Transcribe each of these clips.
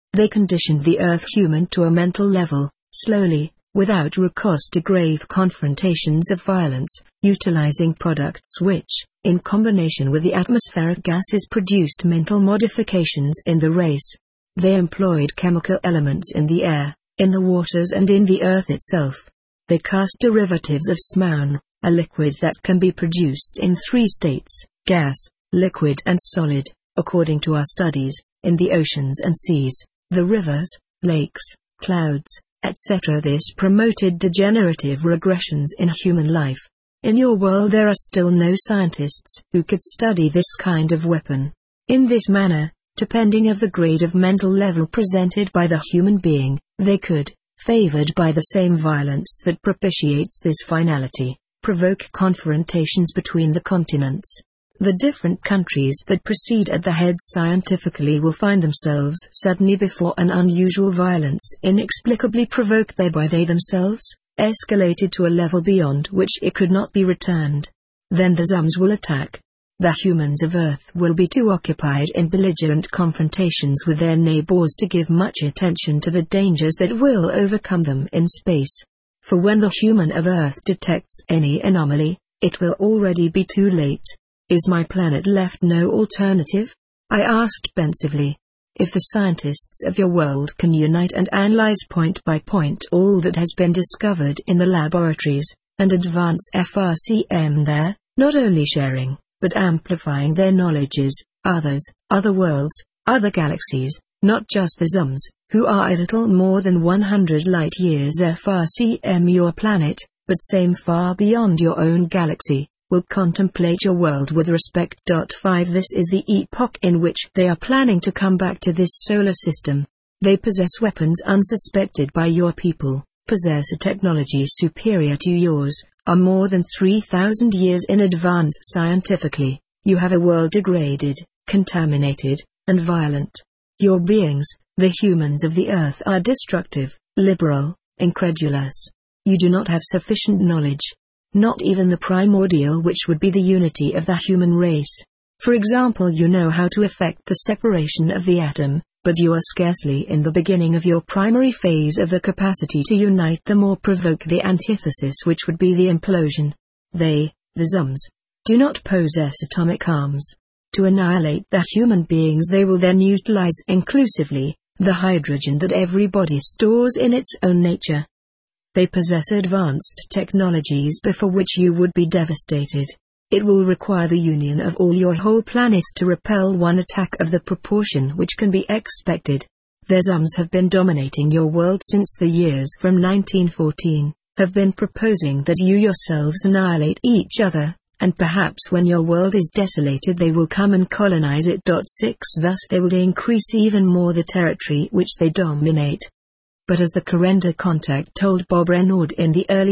They conditioned the Earth human to a mental level, slowly, without recourse to grave confrontations of violence, utilizing products which, in combination with the atmospheric gases, produced mental modifications in the race. They employed chemical elements in the air, in the waters and in the earth itself. They cast derivatives of smoun, a liquid that can be produced in 3 states, gas, liquid and solid, according to our studies, in the oceans and seas, the rivers, lakes, clouds, etc. This promoted degenerative regressions in human life. In your world there are still no scientists who could study this kind of weapon. In this manner, depending of the grade of mental level presented by the human being, they could, favored by the same violence that propitiates this finality, provoke confrontations between the continents. The different countries that proceed at the head scientifically will find themselves suddenly before an unusual violence inexplicably provoked thereby they themselves, escalated to a level beyond which it could not be returned. Then the Zums will attack. The humans of Earth will be too occupied in belligerent confrontations with their neighbors to give much attention to the dangers that will overcome them in space. For when the human of Earth detects any anomaly, it will already be too late. Is my planet left no alternative? I asked pensively. If the scientists of your world can unite and analyze point by point all that has been discovered in the laboratories, and advance FRCM there, not only sharing, but amplifying their knowledges, other worlds, other galaxies, not just the Zums, who are a little more than 100 light-years FRCM your planet, but same far beyond your own galaxy, will contemplate your world with respect. 5 This is the epoch in which they are planning to come back to this solar system. They possess weapons unsuspected by your people, possess a technology superior to yours, are more than 3,000 years in advance scientifically. You have a world degraded, contaminated, and violent. Your beings, the humans of the Earth, are destructive, liberal, incredulous. You do not have sufficient knowledge. Not even the primordial, which would be the unity of the human race. For example, you know how to effect the separation of the atom, but you are scarcely in the beginning of your primary phase of the capacity to unite them or provoke the antithesis, which would be the implosion. They, the Zums, do not possess atomic arms. To annihilate the human beings they will then utilize inclusively the hydrogen that every body stores in its own nature. They possess advanced technologies before which you would be devastated. It will require the union of all your whole planet to repel one attack of the proportion which can be expected. Their Zums have been dominating your world since the years from 1914, have been proposing that you yourselves annihilate each other, and perhaps when your world is desolated they will come and colonize it. 6 Thus they will increase even more the territory which they dominate. But as the Corrender contact told Bob Renaud in the early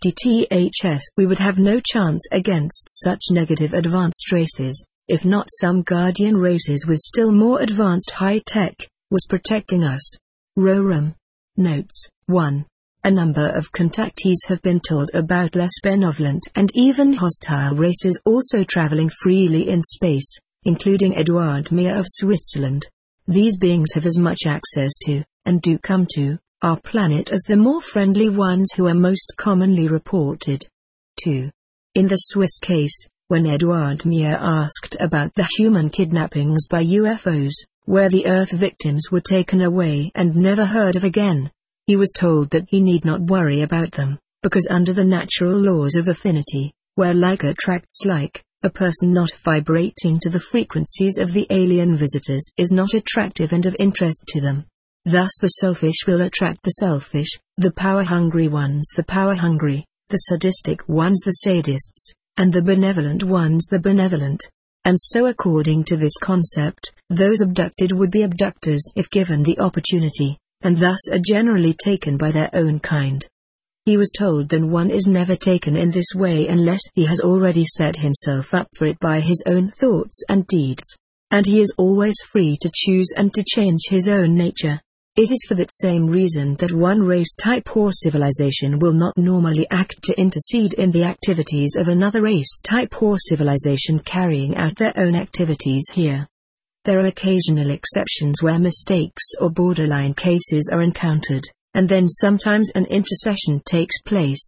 60s, we would have no chance against such negative advanced races, if not some guardian races with still more advanced high-tech, was protecting us. Roram notes, 1. A number of contactees have been told about less benevolent and even hostile races also traveling freely in space, including Eduard Meyer of Switzerland. These beings have as much access to, and do come to, our planet as the more friendly ones who are most commonly reported. 2. In the Swiss case, when Eduard Meyer asked about the human kidnappings by UFOs, where the Earth victims were taken away and never heard of again, he was told that he need not worry about them, because under the natural laws of affinity, where like attracts like, a person not vibrating to the frequencies of the alien visitors is not attractive and of interest to them. Thus the selfish will attract the selfish, the power-hungry ones the power-hungry, the sadistic ones the sadists, and the benevolent ones the benevolent. And so according to this concept, those abducted would be abductors if given the opportunity, and thus are generally taken by their own kind. He was told that one is never taken in this way unless he has already set himself up for it by his own thoughts and deeds. And he is always free to choose and to change his own nature. It is for that same reason that one race type or civilization will not normally act to intercede in the activities of another race type or civilization carrying out their own activities here. There are occasional exceptions where mistakes or borderline cases are encountered, and then sometimes an intercession takes place.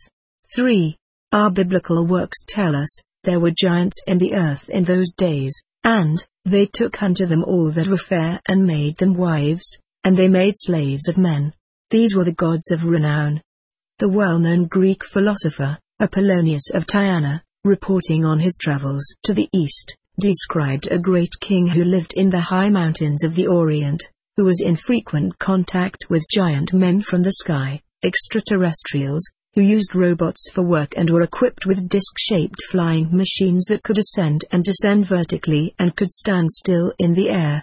3. Our biblical works tell us, there were giants in the earth in those days, and they took unto them all that were fair and made them wives, and they made slaves of men. These were the gods of renown. The well-known Greek philosopher, Apollonius of Tyana, reporting on his travels to the east, described a great king who lived in the high mountains of the Orient, who was in frequent contact with giant men from the sky, extraterrestrials, who used robots for work and were equipped with disc-shaped flying machines that could ascend and descend vertically and could stand still in the air.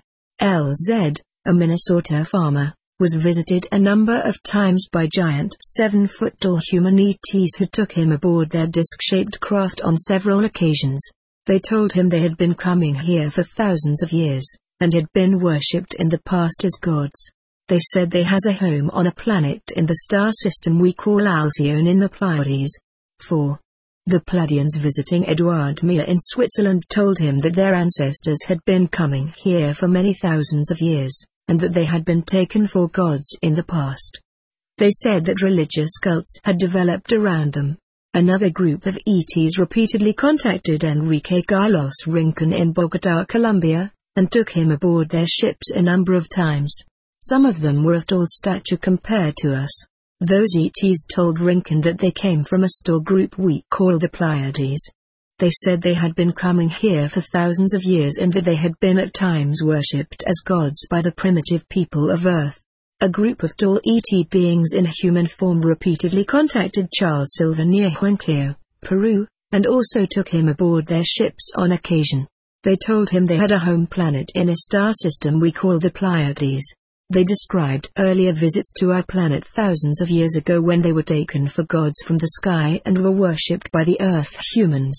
LZ, a Minnesota farmer, was visited a number of times by giant 7-foot-tall human ETs who took him aboard their disc-shaped craft on several occasions. They told him they had been coming here for thousands of years, and had been worshipped in the past as gods. They said they has a home on a planet in the star system we call Alcyone in the Pleiades. 4. The Pleiadians visiting Eduard Meyer in Switzerland told him that their ancestors had been coming here for many thousands of years, and that they had been taken for gods in the past. They said that religious cults had developed around them. Another group of ETs repeatedly contacted Enrique Carlos Rincon in Bogotá, Colombia, and took him aboard their ships a number of times. Some of them were of tall stature compared to us. Those ETs told Rincon that they came from a star group we call the Pleiades. They said they had been coming here for thousands of years and that they had been at times worshipped as gods by the primitive people of Earth. A group of tall ET beings in human form repeatedly contacted Charles Silva near Huencleo, Peru, and also took him aboard their ships on occasion. They told him they had a home planet in a star system we call the Pleiades. They described earlier visits to our planet thousands of years ago when they were taken for gods from the sky and were worshipped by the Earth humans.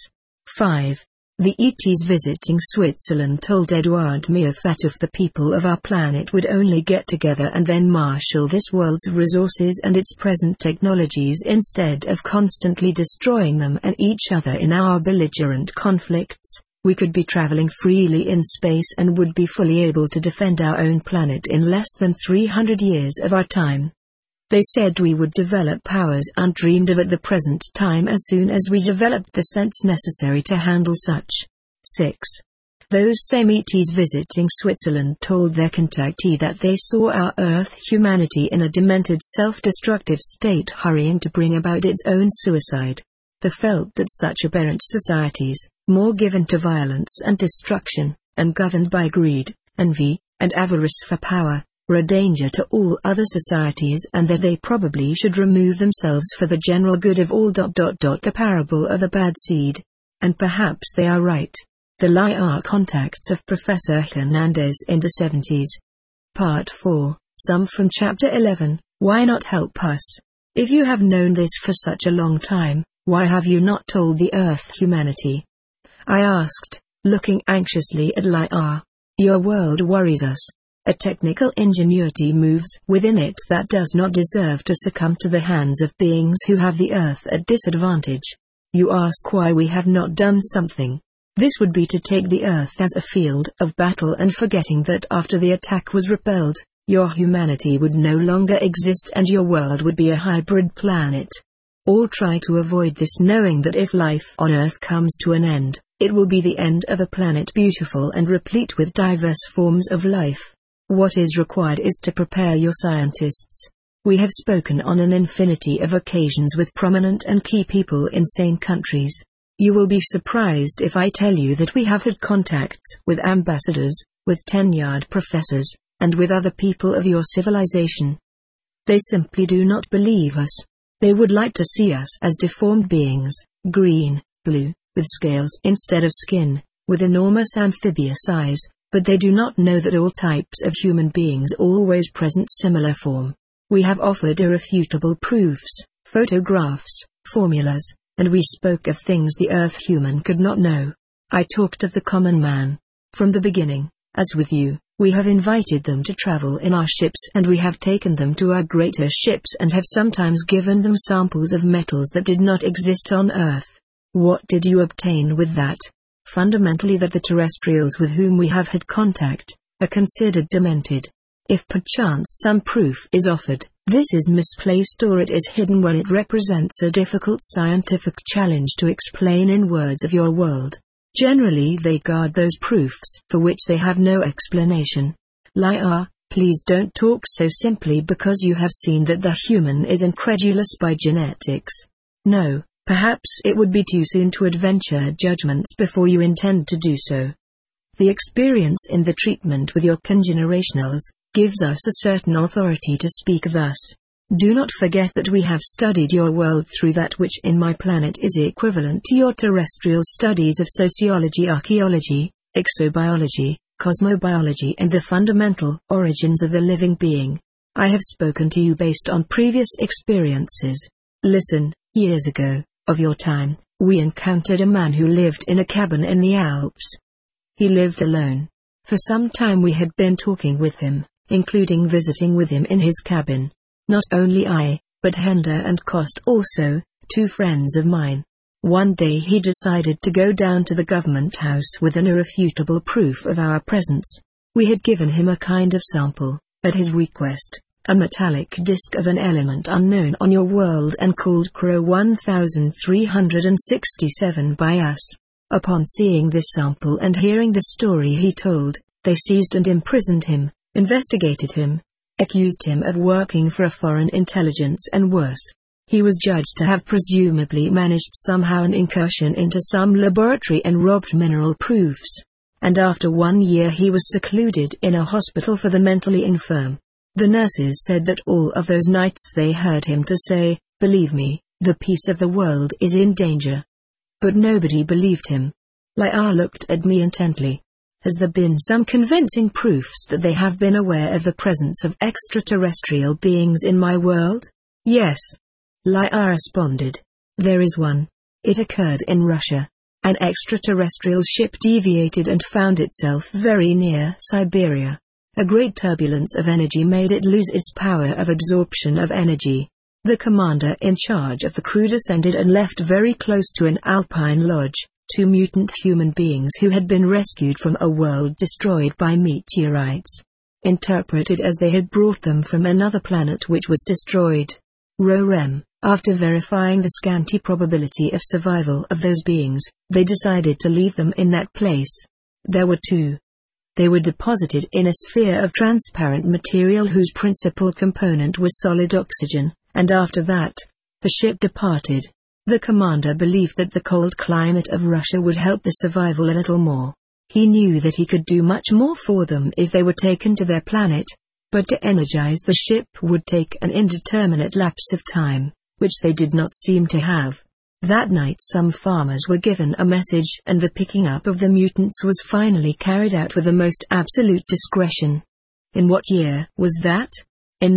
5. The ETs visiting Switzerland told Eduard Meyer that if the people of our planet would only get together and then marshal this world's resources and its present technologies instead of constantly destroying them and each other in our belligerent conflicts, we could be traveling freely in space and would be fully able to defend our own planet in less than 300 years of our time. They said we would develop powers undreamed of at the present time as soon as we developed the sense necessary to handle such. 6. Those same ETs visiting Switzerland told their contactee that they saw our Earth humanity in a demented self-destructive state hurrying to bring about its own suicide. They felt that such aberrant societies, more given to violence and destruction, and governed by greed, envy, and avarice for power, were a danger to all other societies and that they probably should remove themselves for the general good of all. The parable of the bad seed. And perhaps they are right. The LIR contacts of Professor Hernandez in the 70s. Part 4, some from Chapter 11, Why Not Help Us? If you have known this for such a long time, why have you not told the Earth humanity? I asked, looking anxiously at LIR. Your world worries us. A technical ingenuity moves within it that does not deserve to succumb to the hands of beings who have the Earth at disadvantage. You ask why we have not done something. This would be to take the Earth as a field of battle and forgetting that after the attack was repelled, your humanity would no longer exist and your world would be a hybrid planet. All try to avoid this, knowing that if life on Earth comes to an end, it will be the end of a planet beautiful and replete with diverse forms of life. What is required is to prepare your scientists. We have spoken on an infinity of occasions with prominent and key people in sane countries. You will be surprised if I tell you that we have had contacts with ambassadors, with tenured professors, and with other people of your civilization. They simply do not believe us. They would like to see us as deformed beings, green, blue, with scales instead of skin, with enormous amphibious eyes, but they do not know that all types of human beings always present similar form. We have offered irrefutable proofs, photographs, formulas, and we spoke of things the Earth human could not know. I talked of the common man. From the beginning, as with you, we have invited them to travel in our ships and we have taken them to our greater ships and have sometimes given them samples of metals that did not exist on Earth. What did you obtain with that? Fundamentally that the terrestrials with whom we have had contact, are considered demented. If perchance some proof is offered, this is misplaced or it is hidden when it represents a difficult scientific challenge to explain in words of your world. Generally they guard those proofs for which they have no explanation. Liar, please don't talk so simply because you have seen that the human is incredulous by genetics. No, perhaps it would be too soon to adventure judgments before you intend to do so. The experience in the treatment with your congenerationals gives us a certain authority to speak thus. Do not forget that we have studied your world through that which in my planet is equivalent to your terrestrial studies of sociology, archaeology, exobiology, cosmobiology and the fundamental origins of the living being. I have spoken to you based on previous experiences. Listen, years ago, of your time, we encountered a man who lived in a cabin in the Alps. He lived alone. For some time we had been talking with him, including visiting with him in his cabin. Not only I, but Hender and Kost also, two friends of mine. One day he decided to go down to the government house with an irrefutable proof of our presence. We had given him a kind of sample, at his request, a metallic disc of an element unknown on your world and called Crow 1367 by us. Upon seeing this sample and hearing the story he told, they seized and imprisoned him, investigated him, accused him of working for a foreign intelligence and worse. He was judged to have presumably managed somehow an incursion into some laboratory and robbed mineral proofs. And after 1 year he was secluded in a hospital for the mentally infirm. The nurses said that all of those nights they heard him to say, "Believe me, the peace of the world is in danger." But nobody believed him. Liar looked at me intently. Has there been some convincing proofs that they have been aware of the presence of extraterrestrial beings in my world? Yes. Liar responded. There is one. It occurred in Russia. An extraterrestrial ship deviated and found itself very near Siberia. A great turbulence of energy made it lose its power of absorption of energy. The commander in charge of the crew descended and left very close to an alpine lodge, 2 mutant human beings who had been rescued from a world destroyed by meteorites. Interpreted as they had brought them from another planet which was destroyed. Rorem, after verifying the scanty probability of survival of those beings, they decided to leave them in that place. There were 2. They were deposited in a sphere of transparent material whose principal component was solid oxygen, and after that, the ship departed. The commander believed that the cold climate of Russia would help the survival a little more. He knew that he could do much more for them if they were taken to their planet, but to energize the ship would take an indeterminate lapse of time, which they did not seem to have. That night some farmers were given a message and the picking up of the mutants was finally carried out with the most absolute discretion. In what year was that? In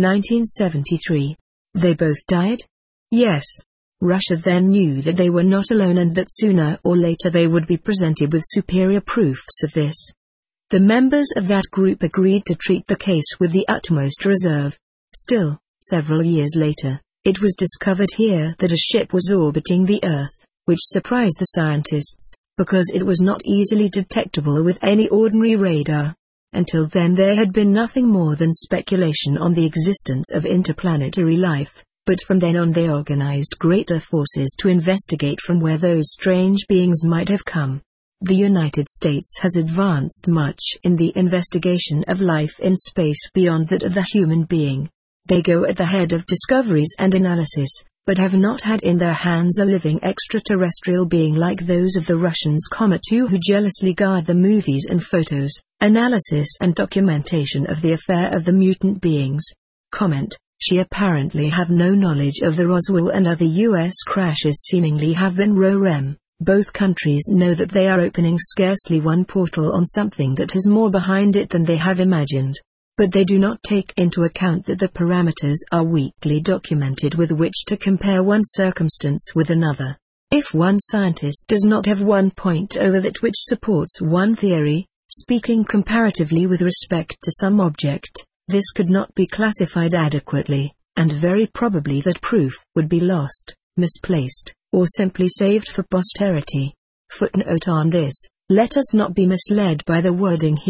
1973. They both died? Yes. Russia then knew that they were not alone and that sooner or later they would be presented with superior proofs of this. The members of that group agreed to treat the case with the utmost reserve. Still, several years later, it was discovered here that a ship was orbiting the Earth, which surprised the scientists, because it was not easily detectable with any ordinary radar. Until then there had been nothing more than speculation on the existence of interplanetary life, but from then on they organized greater forces to investigate from where those strange beings might have come. The United States has advanced much in the investigation of life in space beyond that of the human being. They go at the head of discoveries and analysis, but have not had in their hands a living extraterrestrial being like those of the Russians, too, who jealously guard the movies and photos, analysis and documentation of the affair of the mutant beings. She apparently have no knowledge of the Roswell and other U.S. crashes seemingly have been Rorem. Both countries know that they are opening scarcely one portal on something that has more behind it than they have imagined. But they do not take into account that the parameters are weakly documented with which to compare one circumstance with another. If one scientist does not have one point over that which supports one theory, speaking comparatively with respect to some object, this could not be classified adequately, and very probably that proof would be lost, misplaced, or simply saved for posterity. Footnote on this: let us not be misled by the wording here.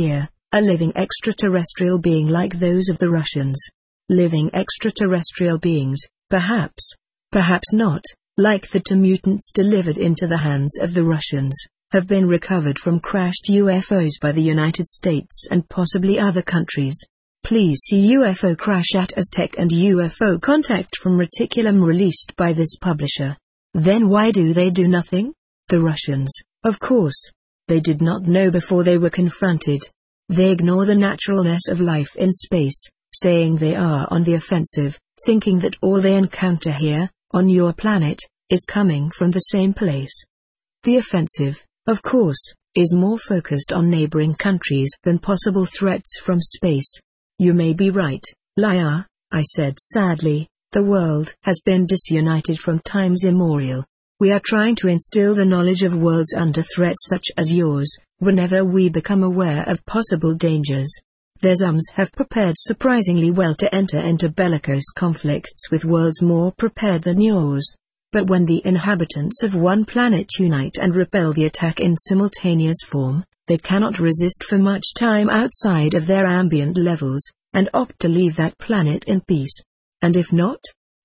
A living extraterrestrial being like those of the Russians. Living extraterrestrial beings, perhaps. Perhaps not, like the two mutants delivered into the hands of the Russians, have been recovered from crashed UFOs by the United States and possibly other countries. Please see UFO crash at Aztec and UFO contact from Reticulum released by this publisher. Then why do they do nothing? The Russians, of course. They did not know before they were confronted. They ignore the naturalness of life in space, saying they are on the offensive, thinking that all they encounter here, on your planet, is coming from the same place. The offensive, of course, is more focused on neighboring countries than possible threats from space. You may be right, liar, I said sadly. The world has been disunited from times immemorial. We are trying to instill the knowledge of worlds under threat such as yours, whenever we become aware of possible dangers. Their UMs have prepared surprisingly well to enter into bellicose conflicts with worlds more prepared than yours. But when the inhabitants of one planet unite and repel the attack in simultaneous form, they cannot resist for much time outside of their ambient levels, and opt to leave that planet in peace. And if not?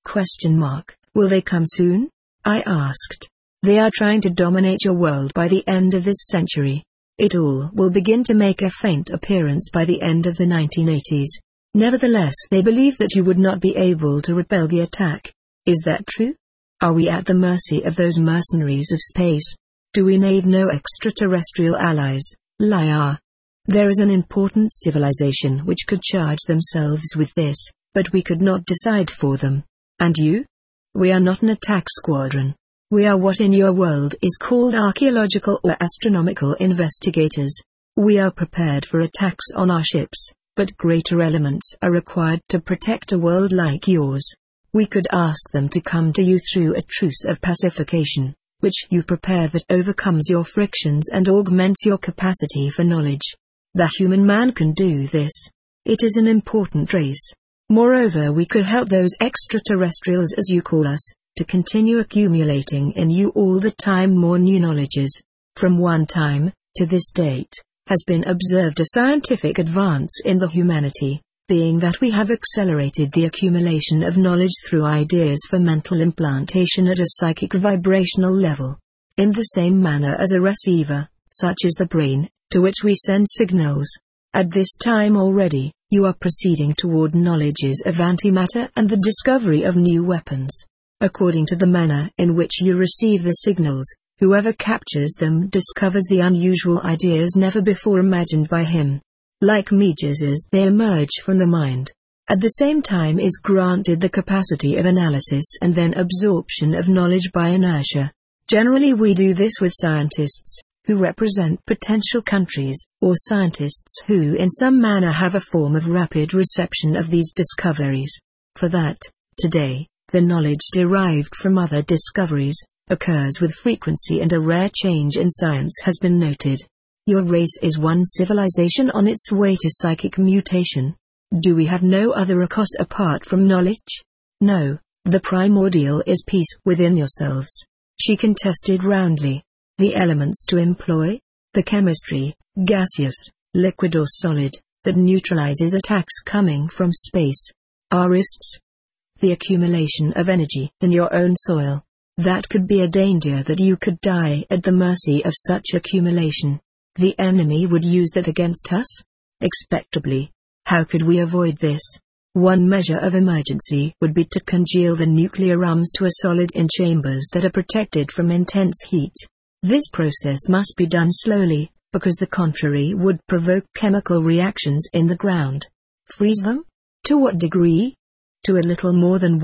Will they come soon? I asked. They are trying to dominate your world by the end of this century. It all will begin to make a faint appearance by the end of the 1980s. Nevertheless, they believe that you would not be able to repel the attack. Is that true? Are we at the mercy of those mercenaries of space? Do we need no extraterrestrial allies, liar? There is an important civilization which could charge themselves with this, but we could not decide for them. And you? We are not an attack squadron. We are what in your world is called archaeological or astronomical investigators. We are prepared for attacks on our ships, but greater elements are required to protect a world like yours. We could ask them to come to you through a truce of pacification, which you prepare that overcomes your frictions and augments your capacity for knowledge. The human man can do this. It is an important race. Moreover, we could help those extraterrestrials, as you call us, to continue accumulating in you all the time more new knowledges. From one time, to this date, has been observed a scientific advance in the humanity, being that we have accelerated the accumulation of knowledge through ideas for mental implantation at a psychic vibrational level. In the same manner as a receiver, such as the brain, to which we send signals. At this time already, you are proceeding toward knowledges of antimatter and the discovery of new weapons. According to the manner in which you receive the signals, whoever captures them discovers the unusual ideas never before imagined by him. Like messages, they emerge from the mind. At the same time is granted the capacity of analysis and then absorption of knowledge by inertia. Generally we do this with scientists, who represent potential countries, or scientists who in some manner have a form of rapid reception of these discoveries. For that, today, the knowledge derived from other discoveries, occurs with frequency and a rare change in science has been noted. Your race is one civilization on its way to psychic mutation. Do we have no other Akos apart from knowledge? No, the primordial is peace within yourselves. She contested roundly. The elements to employ? The chemistry, gaseous, liquid or solid, that neutralizes attacks coming from space. Arists? The accumulation of energy in your own soil. That could be a danger that you could die at the mercy of such accumulation. The enemy would use that against us? Expectably. How could we avoid this? One measure of emergency would be to congeal the nuclear arms to a solid in chambers that are protected from intense heat. This process must be done slowly, because the contrary would provoke chemical reactions in the ground. Freeze them? To what degree? To a little more than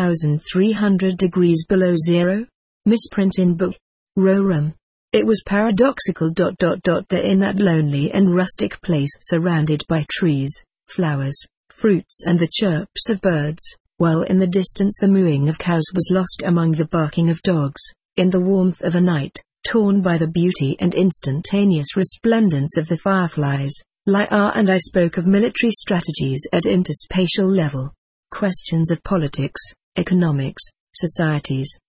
1,300 degrees below zero? Misprint in book. Roram. It was paradoxical. There in that lonely and rustic place surrounded by trees, flowers, fruits and the chirps of birds, while in the distance the mooing of cows was lost among the barking of dogs, in the warmth of a night, torn by the beauty and instantaneous resplendence of the fireflies, Liar and I spoke of military strategies at interspatial level. Questions of politics, economics, societies,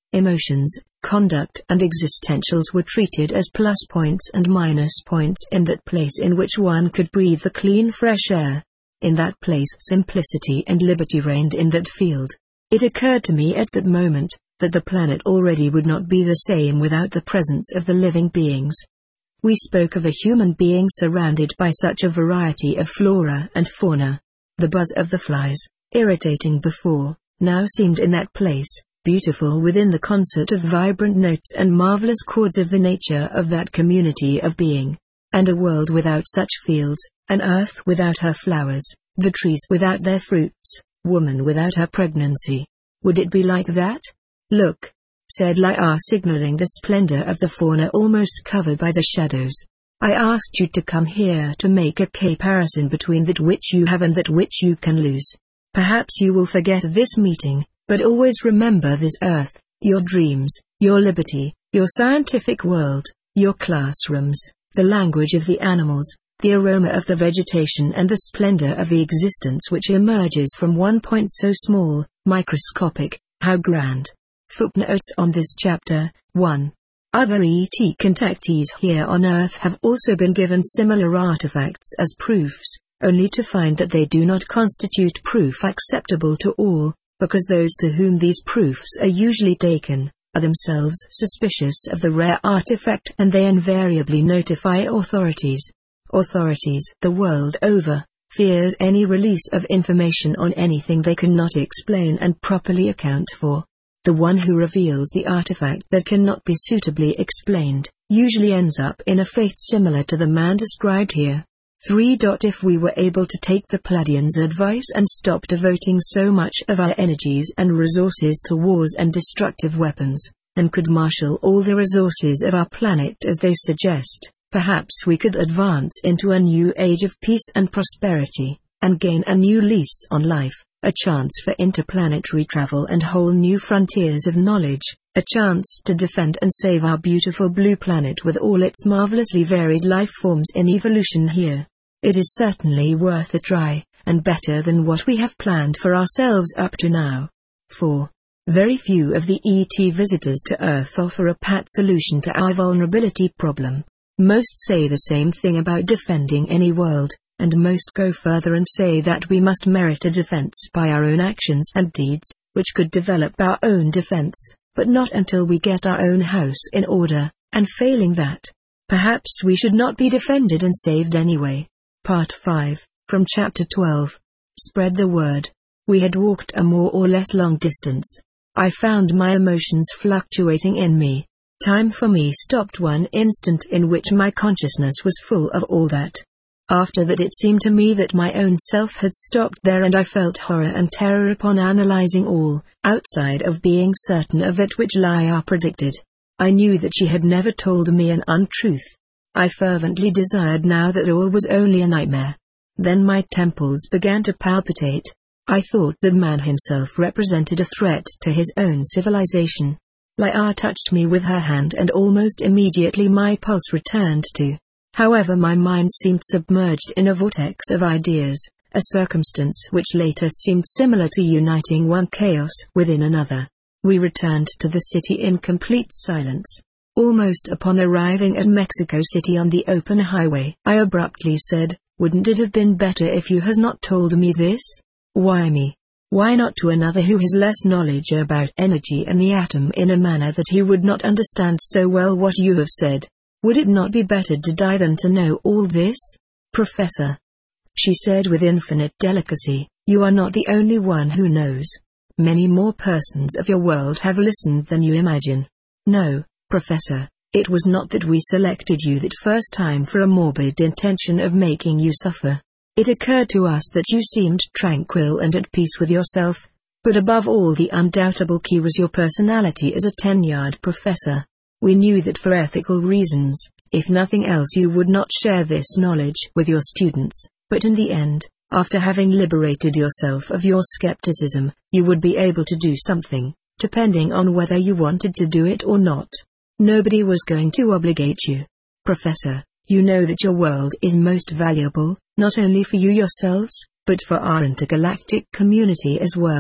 Emotions, conduct and existentials were treated as plus points and minus points in that place in which one could breathe the clean fresh air. In that place simplicity and liberty reigned in that field. It occurred to me at that moment that the planet already would not be the same without the presence of the living beings. We spoke of a human being surrounded by such a variety of flora and fauna. The buzz of the flies, irritating before, now seemed in that place, beautiful within the concert of vibrant notes and marvelous chords of the nature of that community of being. And a world without such fields, an earth without her flowers, the trees without their fruits, woman without her pregnancy. Would it be like that? Look, said Liar, signaling the splendor of the fauna almost covered by the shadows. I asked you to come here to make a comparison between that which you have and that which you can lose. Perhaps you will forget this meeting, but always remember this earth, your dreams, your liberty, your scientific world, your classrooms, the language of the animals, the aroma of the vegetation and the splendor of the existence which emerges from one point so small, microscopic, how grand. Footnotes on this chapter. 1. Other ET contactees here on Earth have also been given similar artifacts as proofs, only to find that they do not constitute proof acceptable to all, because those to whom these proofs are usually taken are themselves suspicious of the rare artifact, and they invariably notify authorities. Authorities the world over fears any release of information on anything they cannot explain and properly account for. The one who reveals the artifact that cannot be suitably explained usually ends up in a fate similar to the man described here. 3. If we were able to take the Pleiadians' advice and stop devoting so much of our energies and resources to wars and destructive weapons, and could marshal all the resources of our planet as they suggest, perhaps we could advance into a new age of peace and prosperity, and gain a new lease on life, a chance for interplanetary travel and whole new frontiers of knowledge, a chance to defend and save our beautiful blue planet with all its marvelously varied life forms in evolution here. It is certainly worth a try, and better than what we have planned for ourselves up to now. 4. Very few of the ET visitors to Earth offer a pat solution to our vulnerability problem. Most say the same thing about defending any world, and most go further and say that we must merit a defense by our own actions and deeds, which could develop our own defense, but not until we get our own house in order, and failing that, perhaps we should not be defended and saved anyway. Part 5, from Chapter 12. Spread the word. We had walked a more or less long distance. I found my emotions fluctuating in me. Time for me stopped one instant in which my consciousness was full of all that. After that it seemed to me that my own self had stopped there, and I felt horror and terror upon analyzing all, outside of being certain of that which Liar predicted. I knew that she had never told me an untruth. I fervently desired now that all was only a nightmare. Then my temples began to palpitate. I thought that man himself represented a threat to his own civilization. Liar touched me with her hand, and almost immediately my pulse returned to. However, my mind seemed submerged in a vortex of ideas, a circumstance which later seemed similar to uniting one chaos within another. We returned to the city in complete silence. Almost upon arriving at Mexico City on the open highway, I abruptly said, "Wouldn't it have been better if you had not told me this?" "Why me? Why not to another who has less knowledge about energy and the atom in a manner that he would not understand so well what you have said? Would it not be better to die than to know all this?" "Professor," she said with infinite delicacy, "you are not the only one who knows. Many more persons of your world have listened than you imagine. No, Professor, it was not that we selected you that first time for a morbid intention of making you suffer. It occurred to us that you seemed tranquil and at peace with yourself, but above all the undoubtable key was your personality as a tenured professor. We knew that for ethical reasons, if nothing else, you would not share this knowledge with your students, but in the end, after having liberated yourself of your skepticism, you would be able to do something, depending on whether you wanted to do it or not. Nobody was going to obligate you. Professor, you know that your world is most valuable, not only for you yourselves, but for our intergalactic community as well.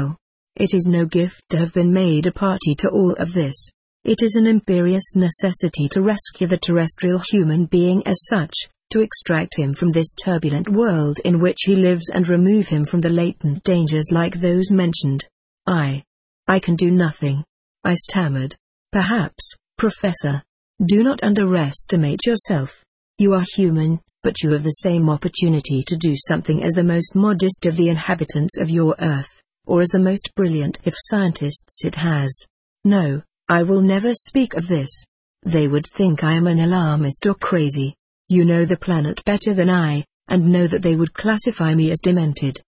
It is no gift to have been made a party to all of this. It is an imperious necessity to rescue the terrestrial human being as such, to extract him from this turbulent world in which he lives and remove him from the latent dangers like those mentioned. I can do nothing, I stammered. Perhaps, Professor. Do not underestimate yourself. You are human, but you have the same opportunity to do something as the most modest of the inhabitants of your Earth, or as the most brilliant of scientists it has. No, I will never speak of this. They would think I am an alarmist or crazy. You know the planet better than I, and know that they would classify me as demented.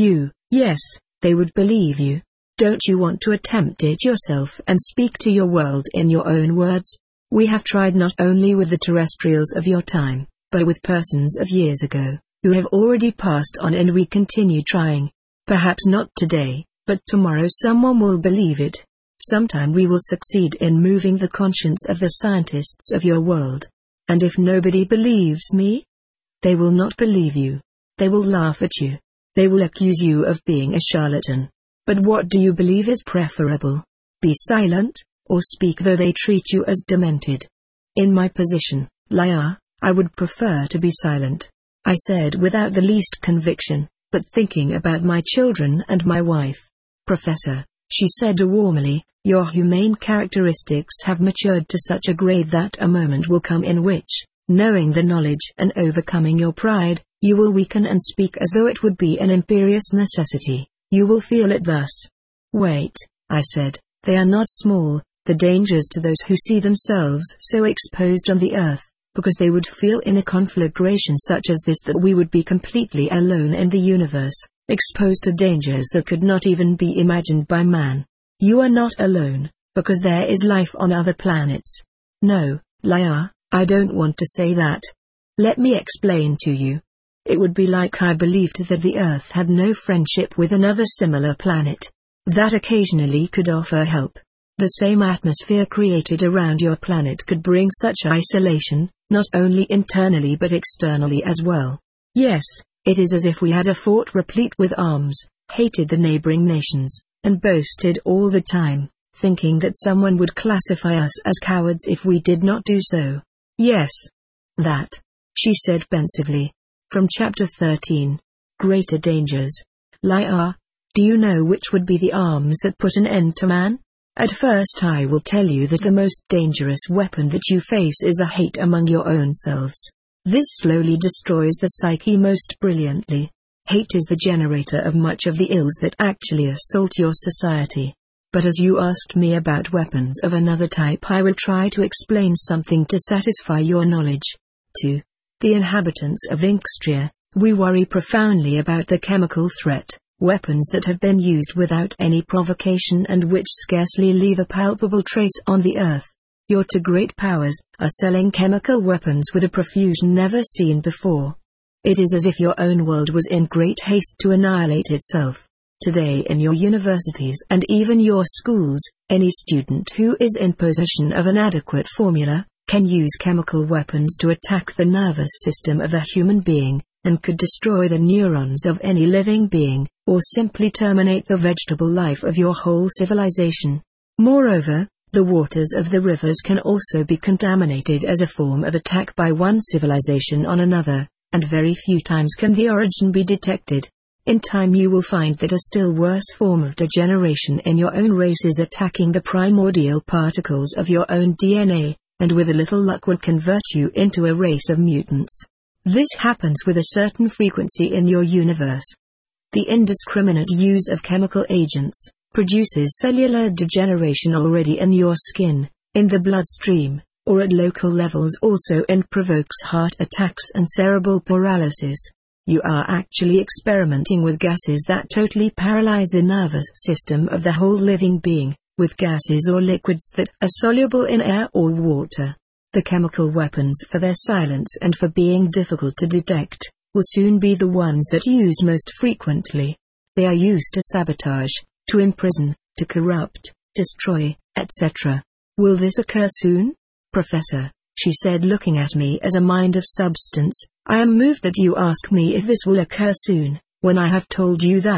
Yes, they would believe you. Don't you want to attempt it yourself and speak to your world in your own words? We have tried not only with the terrestrials of your time, but with persons of years ago, who have already passed on, and we continue trying. Perhaps not today, but tomorrow someone will believe it. Sometime we will succeed in moving the conscience of the scientists of your world. And if nobody believes me? They will not believe you. They will laugh at you. They will accuse you of being a charlatan. But what do you believe is preferable? Be silent, or speak though they treat you as demented? In my position, Liar, I would prefer to be silent, I said without the least conviction, but thinking about my children and my wife. Professor, she said warmly, your humane characteristics have matured to such a grade that a moment will come in which, knowing the knowledge and overcoming your pride, you will weaken and speak as though it would be an imperious necessity. You will feel it thus. Wait, I said, they are not small, the dangers to those who see themselves so exposed on the earth, because they would feel in a conflagration such as this that we would be completely alone in the universe, exposed to dangers that could not even be imagined by man. You are not alone, because there is life on other planets. No, Liar, I don't want to say that. Let me explain to you. It would be like I believed that the Earth had no friendship with another similar planet, that occasionally could offer help. The same atmosphere created around your planet could bring such isolation, not only internally but externally as well. Yes, it is as if we had a fort replete with arms, hated the neighboring nations, and boasted all the time, thinking that someone would classify us as cowards if we did not do so. Yes. That, she said pensively. From Chapter 13. Greater Dangers. Liar, do you know which would be the arms that put an end to man? At first I will tell you that the most dangerous weapon that you face is the hate among your own selves. This slowly destroys the psyche most brilliantly. Hate is the generator of much of the ills that actually assault your society. But as you asked me about weapons of another type, I will try to explain something to satisfy your knowledge. 2. The inhabitants of Inkstria, we worry profoundly about the chemical threat, weapons that have been used without any provocation and which scarcely leave a palpable trace on the earth. Your two great powers are selling chemical weapons with a profusion never seen before. It is as if your own world was in great haste to annihilate itself. Today in your universities and even your schools, any student who is in possession of an adequate formula can use chemical weapons to attack the nervous system of a human being, and could destroy the neurons of any living being, or simply terminate the vegetable life of your whole civilization. Moreover, the waters of the rivers can also be contaminated as a form of attack by one civilization on another, and very few times can the origin be detected. In time you will find that a still worse form of degeneration in your own race is attacking the primordial particles of your own DNA, and with a little luck will convert you into a race of mutants. This happens with a certain frequency in your universe. The indiscriminate use of chemical agents produces cellular degeneration already in your skin, in the bloodstream, or at local levels also, and provokes heart attacks and cerebral paralysis. You are actually experimenting with gases that totally paralyze the nervous system of the whole living being, with gases or liquids that are soluble in air or water. The chemical weapons, for their silence and for being difficult to detect, will soon be the ones that used most frequently. They are used to sabotage, to imprison, to corrupt, destroy, etc. Will this occur soon? Professor, she said, looking at me as a mind of substance, I am moved that you ask me if this will occur soon, when I have told you that,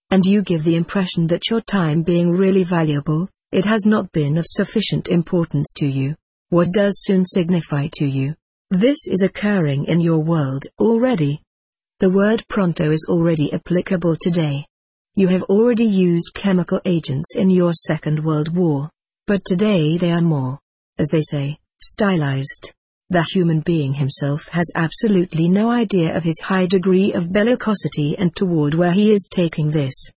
and you give the impression that your time being really valuable, it has not been of sufficient importance to you. What does soon signify to you? This is occurring in your world already. The word pronto is already applicable today. You have already used chemical agents in your Second World War, but today they are more, as they say, stylized. The human being himself has absolutely no idea of his high degree of bellicosity and toward where he is taking this.